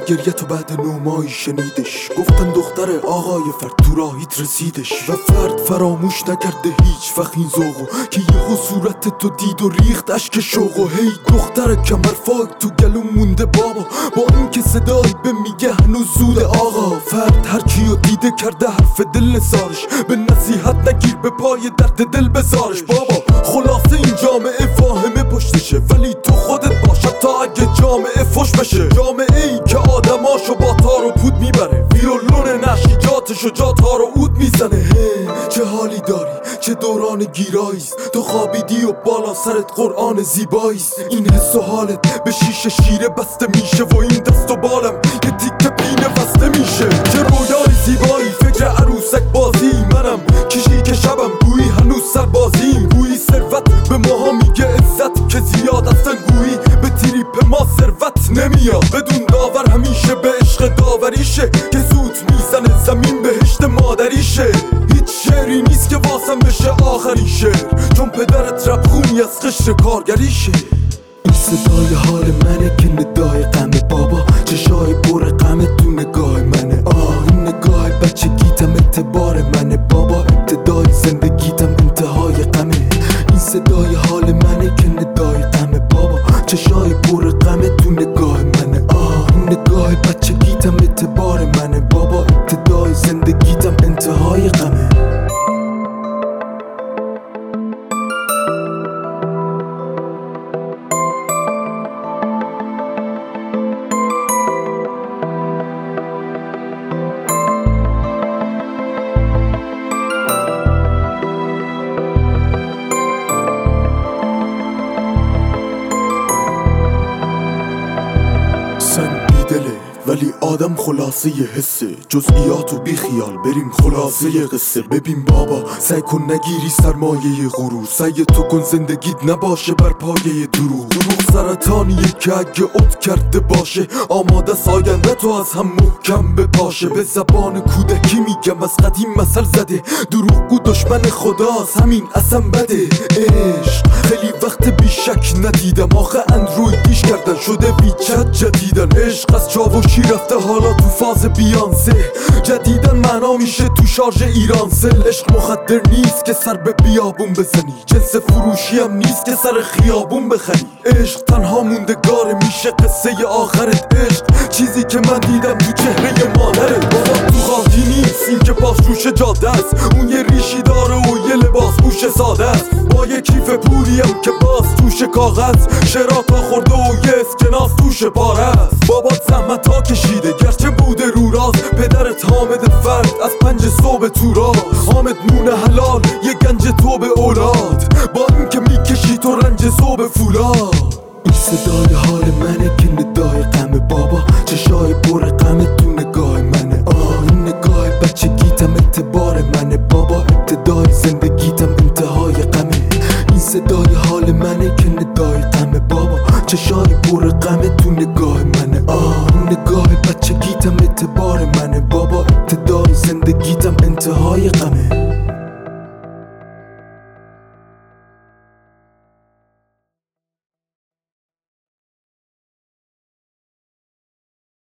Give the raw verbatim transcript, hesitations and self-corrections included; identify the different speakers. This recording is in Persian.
Speaker 1: گریه تو بعد نومایی شنیدش، گفتن دختر آقای فرد تو راهیت رسیدش و فرد فراموش نکرده هیچ وقت این ذوقو که یهو صورت تو دید و ریخت اشک شوقو. هی دختر کمر فاک تو گلوم مونده بابا، با این که صدایی به میگه هنوز زود آقا. فرد هر کیو دیده کرده حرف دل نثارش، به نصیحت نگیر به پای درد دل بذارش بابا. خلاصه این جامعه فاهمه پشتشه، ولی تو خودت باشد تا اگه جامعه فش بشه. جامعه ای که آدماشو با تار و پود میبره، ویولون نشیجاتشو جا تار و عود میزنه. چه حالی داری چه دوران گیراییست، تو خوابیدی و بالا سرت قرآن زیباییست. این حس و حالت به شیشه شیره بسته میشه و این دست و بالم یه تیکه پینه بسته میشه. چه رویای زیبایی فکر عروسک بازی، منم کشی که شبم گویی هنوز سربازیم. گویی ثروت به ماها میگه عزت که زیاد هستن، گویی به تریپ ما ثروت نمیاد. بدون داور همیشه به عشق داوریشه که سوت میزنه زمین بهشت مادریشه. هیچ شعری نیست که واسم بشه آخرین شعر، چون پدرت رپ خونی از قشر کارگریشه. این صدای حال منه که ندای غم بابا، چشای پر غم تو نگاه منه. آه این نگاه بچگیتم اعتبار منه بابا، ابتدای زندگیتم انتهای غمه. این صدای حال منه که ندای غم بابا، چشای پر غم تو نگاه منه. آه این نگاه بچگیتم اعتبار منه بابا، ابتدای زندگیتم انتهای غمه. ولی آدم خلاصه ی حسه، جزئیات و بی خیال بریم خلاصه ی قصه. ببین بابا سعی کن نگیری سرمایه غرور، سعی تو کن زندگیت نباشه بر پایه دروغ. دروغ سرطانیه که اگه ات کرده باشه، آماده ساینده تو از هم محکم بپاشه. به زبان کودکی میگم از قدیم مثل زده، دروغگو دشمن خداست همین اصلا بده. عشق خیلی وقت بیشک ندیدم، آخه اندرویدیش کردن شده ویچت جدیدن. عشق از چاوشی رفته حالا تو فاز بیانسه، جدیدن معنا میشه تو شارژ ایرانسل. عشق مخدر نیست که سر به بیابون بزنی، جنس فروشی هم نیست که سر خیابون بخری. عشق تنها موندگار میشه قصه آخرت. عشق چیزی که من دیدم تو چهره مادرت. بابا تو خاکی نیست این که پاس روش جاده است، اون یه ریشی داره و یه لباس پوش ساده است. با یه کیف پولی هم که باز توش کاغذ، شراطا خورده و یه اسکناس توش پاره است. بابات زحمت ها کشیده گرچه بوده رو راست، پدرت حامد فرد از پنج صبح تو راست. حامد نون حلال یه گنج تو به اولاد، با این که میکشی تو رنج صبح فولاد. این صدای حال منه که ندای غم بابا، چشای پر غم تو نگاه منه. آه این نگاه بچگیتم اعتبار منه بابا، ابتدای زندگیتم انتهای غمه. این صدای حال منه که ندای غم بابا، چشای پر غم تو نگاه منه. آه نگاه بچگیتم اعتبار منه بابا، ابتدای زندگیتم انتهای غمه.